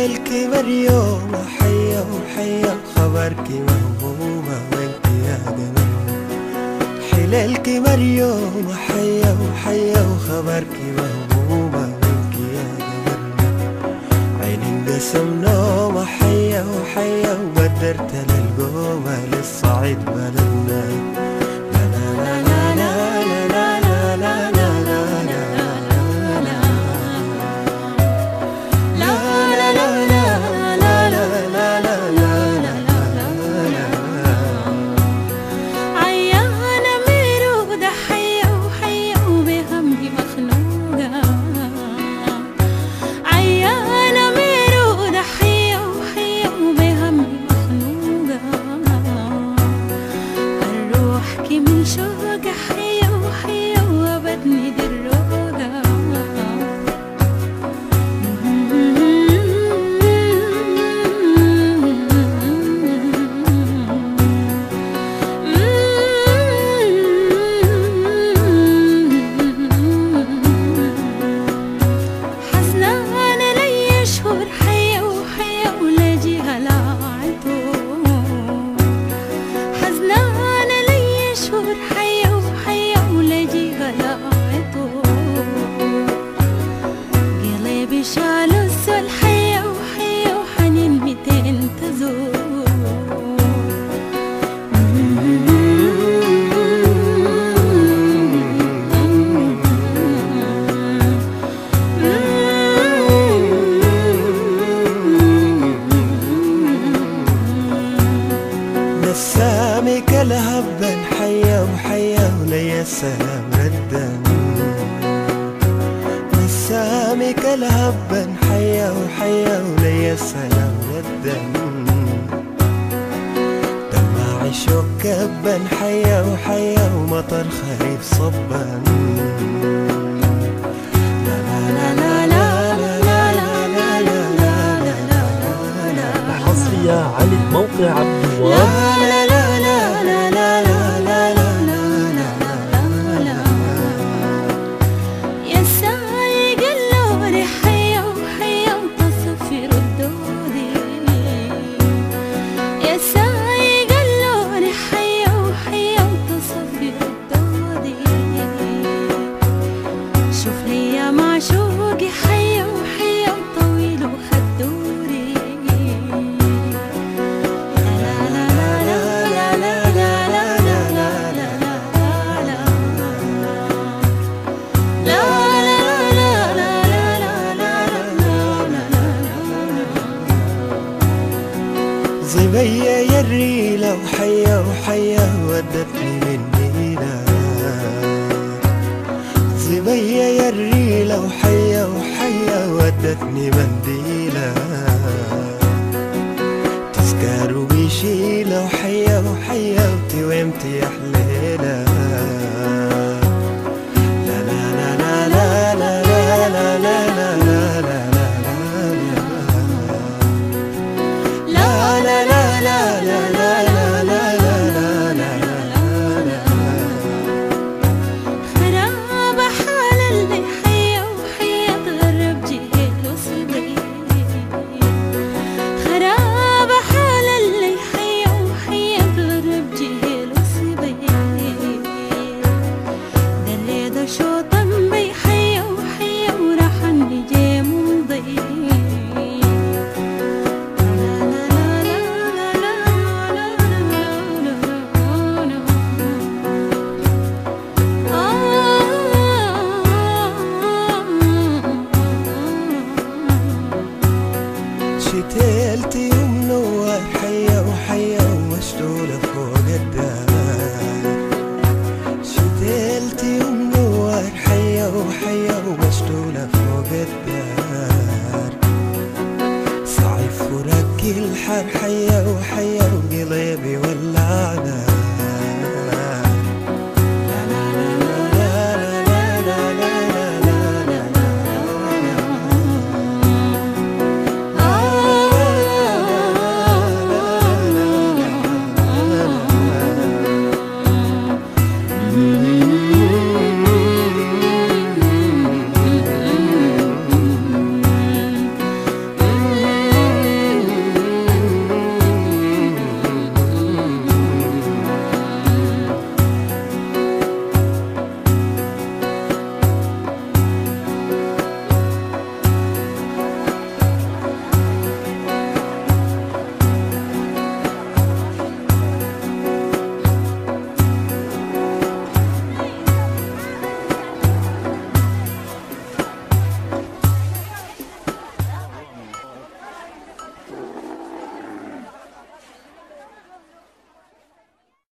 حليلكي مريوم حيا وحيا خبركي مهمومة وانت يا جمال. حليلكي مريوم حيا وحيا وخبركي مهمومة وانت يا جمال. عيني انقسم نومة حيا وحيا وبدرت للقومة للصعيد بلدنا. نسامك الهبا حيا وحيا وليا السلام ردا. نسامك الهبا حيا وحيا وليا السلام ردا. دمع شوك كبا حيا وحيا ومطر خريف صبا. حصرية على موقع عبد الوهاب. زبية يا الريلة وحيا وحيا ودتني من نيلة. زبية يا الريلة وحيا وحيا ودتني منديلة. تذكار وبيشيلة وحيا وحيا وتويمتي يا حليلة. لا لا لا لا لا لا لا لا لا لا شتيلتي ومنور حيا وحيا ومشتولة فوق الدار. شتيلتي ومنور حيا وحيا ومشتولة فوق الدار. صعيف ورقي الحر حيا وحيا وقلبي ولعنا.